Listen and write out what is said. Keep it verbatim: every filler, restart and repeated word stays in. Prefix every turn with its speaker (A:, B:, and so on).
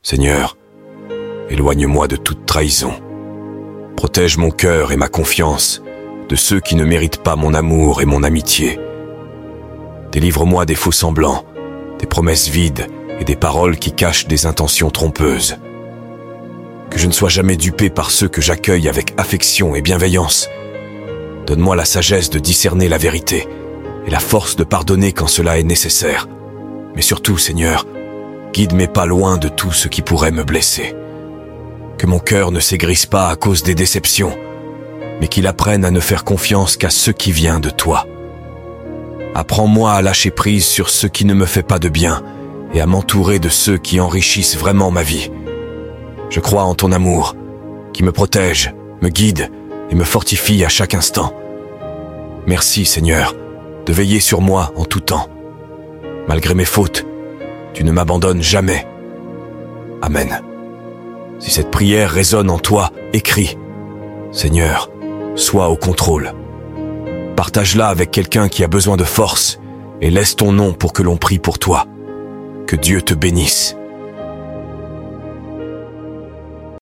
A: Seigneur, éloigne-moi de toute trahison. Protège mon cœur et ma confiance de ceux qui ne méritent pas mon amour et mon amitié. Délivre-moi des faux semblants, des promesses vides et des paroles qui cachent des intentions trompeuses. Que je ne sois jamais dupé par ceux que j'accueille avec affection et bienveillance. Donne-moi la sagesse de discerner la vérité et la force de pardonner quand cela est nécessaire. Mais surtout, Seigneur, guide mes pas loin de tout ce qui pourrait me blesser. Que mon cœur ne s'aigrisse pas à cause des déceptions, mais qu'il apprenne à ne faire confiance qu'à ce qui vient de toi. Apprends-moi à lâcher prise sur ce qui ne me fait pas de bien et à m'entourer de ceux qui enrichissent vraiment ma vie. Je crois en ton amour, qui me protège, me guide et me fortifie à chaque instant. Merci, Seigneur, de veiller sur moi en tout temps. Malgré mes fautes, tu ne m'abandonnes jamais. Amen. Si cette prière résonne en toi, écris. Seigneur, sois au contrôle. Partage-la avec quelqu'un qui a besoin de force et laisse ton nom pour que l'on prie pour toi. Que Dieu te bénisse.